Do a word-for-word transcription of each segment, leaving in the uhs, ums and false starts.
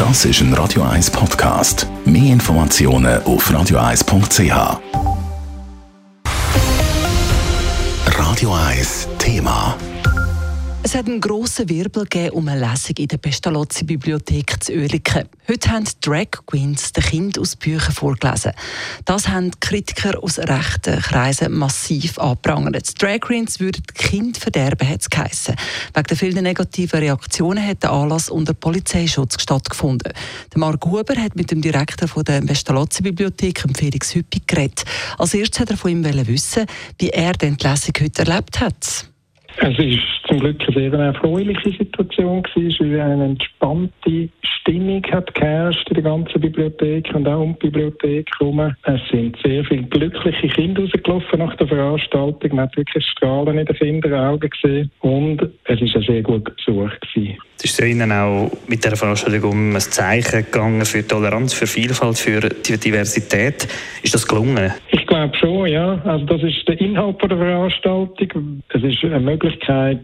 Das ist ein Radio eins Podcast. Mehr Informationen auf radio eins punkt c h. Radio eins Thema. Es hat einen grossen Wirbel gegeben um eine Lesung in der Pestalozzi-Bibliothek zu Oerlikon. Heute haben die Drag Queens den Kindern aus Büchern vorgelesen. Das haben die Kritiker aus rechten Kreisen massiv angeprangert. Die Drag Queens würden die Kinder verderben, hat es geheissen. Wegen der vielen negativen Reaktionen hat der Anlass unter Polizeischutz stattgefunden. Der Marc Huber hat mit dem Direktor von der Pestalozzi-Bibliothek, Felix Hüppig, geredet. Als erstes hat er von ihm wissen, wie er denn die Lesung heute erlebt hat. Es war zum Glück eine sehr erfreuliche Situation, weil eine entspannte Stimmung hat geherrscht in der ganzen Bibliothek und auch um die Bibliothek herum. Es sind sehr viele glückliche Kinder rausgelaufen nach der Veranstaltung. Man hat wirklich Strahlen in den Kinderaugen gesehen und es war ein sehr gut besucht. Es ist Ihnen auch mit dieser Veranstaltung um ein Zeichen gegangen für Toleranz, für Vielfalt, für die Diversität. Ist das gelungen? Ich glaube schon, ja. Also das ist der Inhalt der Veranstaltung. Es ist eine Möglichkeit,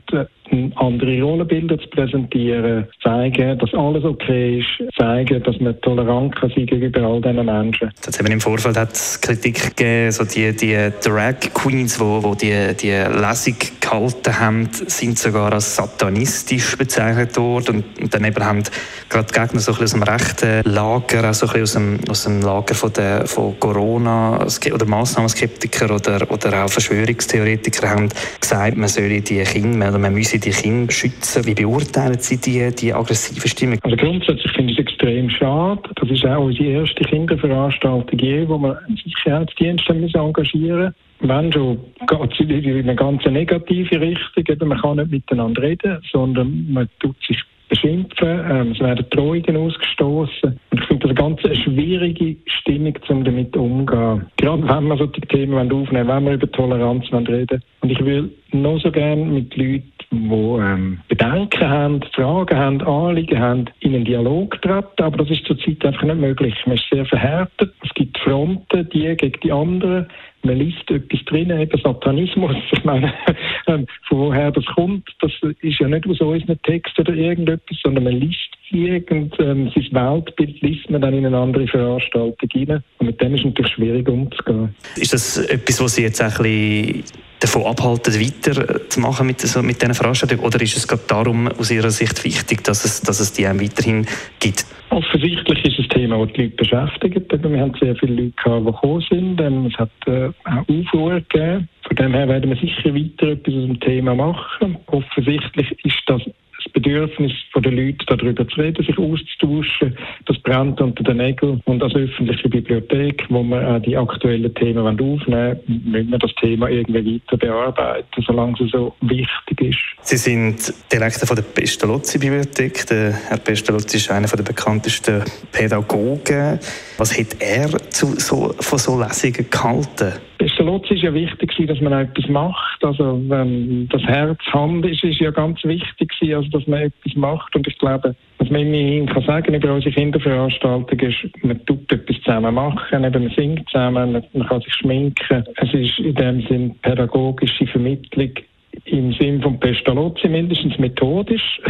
andere Rollenbilder zu präsentieren, zeigen, dass alles okay ist, zeigen, dass man tolerant kann sein gegenüber all diesen Menschen. Jetzt eben im Vorfeld hat es Kritik gegeben, so die, die Drag Queens, die wo, wo die, die Lesung gehalten haben, sind sogar als satanistisch bezeichnet worden. Und, und dann eben haben gerade die Gegner so ein bisschen aus dem rechten Lager, auch so ein bisschen aus dem, aus dem Lager von, der, von Corona oder Massnahmenskeptiker oder, oder auch Verschwörungstheoretiker haben gesagt, man solle die Kinder oder man müsse die Kinder schützen. Wie beurteilen Sie die, die aggressive Stimmung? Also grundsätzlich finde ich es extrem schade. Das ist auch unsere erste Kinderveranstaltung je, wo wir einen Sicherheitsdienst engagieren müssen. Wenn schon, geht es in eine ganz negative Richtung. Eben, man kann nicht miteinander reden, sondern man tut sich beschimpfen, ähm, es werden Drohungen ausgestoßen. Und ich finde das eine ganz schwierige Stimmung, um damit umzugehen. Gerade wenn wir solche Themen aufnehmen, wenn wir über Toleranz reden. Und ich will noch so gerne mit Leuten, die ähm, Bedenken haben, Fragen haben, Anliegen haben, in einen Dialog treten. Aber das ist zurzeit einfach nicht möglich. Man ist sehr verhärtet. Es gibt Fronten, die gegen die anderen. Man liest etwas drin, eben Satanismus. Ich meine, ähm, von woher das kommt, das ist ja nicht aus unseren Texten oder irgendetwas, sondern man liest irgend, ähm, sein Weltbild liest man dann in eine andere Veranstaltung rein. Und mit dem ist es natürlich schwierig umzugehen. Ist das etwas, was Sie jetzt ein bisschen davon abhalten, weiter zu machen mit, so, mit diesen Veranstaltungen? Oder ist es gerade darum aus Ihrer Sicht wichtig, dass es, dass es die auch weiterhin gibt? Offensichtlich ist es ein Thema, das die Leute beschäftigt. Wir haben sehr viele Leute gehabt, die gekommen sind. Es hat äh, auch Aufruhr gegeben. Von dem her werden wir sicher weiter etwas aus dem Thema machen. Offensichtlich ist das das Bedürfnis der Leute, darüber zu reden, sich auszutauschen, das brennt unter den Nägeln. Und als öffentliche Bibliothek, wo wir auch die aktuellen Themen aufnehmen wollen, müssen wir das Thema irgendwie weiter bearbeiten, solange es so wichtig ist. Sie sind Direktor von der Pestalozzi-Bibliothek. Der Herr Pestalozzi ist einer der bekanntesten Pädagogen. Was hat er zu so, von so Lesungen gehalten? Pestalozzi ist ja wichtig, dass man etwas macht. Also ähm, das Herz, Hand ist, ist ja ganz wichtig, also dass man etwas macht. Und ich glaube, was man immerhin kann sagen über unsere Kinderveranstaltung ist, man tut etwas zusammen machen, eben man singt zusammen, man, man kann sich schminken. Es ist in dem Sinn pädagogische Vermittlung im Sinn von Pestalozzi, mindestens methodisch.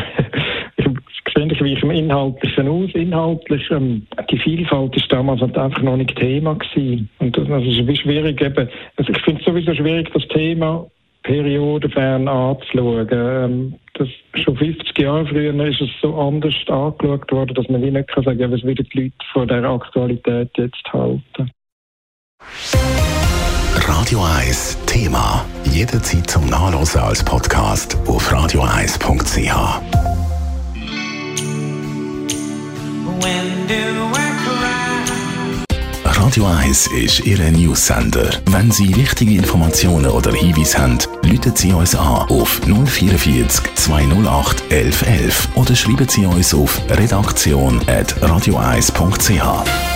Ich sehe, ich weiche im Inhaltlichen aus. Inhaltlich, ähm, die Vielfalt ist damals halt einfach noch nicht Thema gewesen. Und das, das ist wie schwierig eben, also ich finde es sowieso schwierig, das Thema periodenfern anzuschauen. Ähm, das, schon fünfzig Jahre früher ist es so anders angeschaut worden, dass man wie nicht kann sagen, ja, was würden die Leute von dieser Aktualität jetzt halten. Radio eins Thema. Jederzeit zum Nachlesen als Podcast auf radio eins punkt c h. Radio eins ist Ihr News-Sender. Wenn Sie wichtige Informationen oder Hinweise haben, rufen Sie uns an auf null vierundvierzig zweihundertacht elf elf oder schreiben Sie uns auf redaktion at radio eins punkt c h.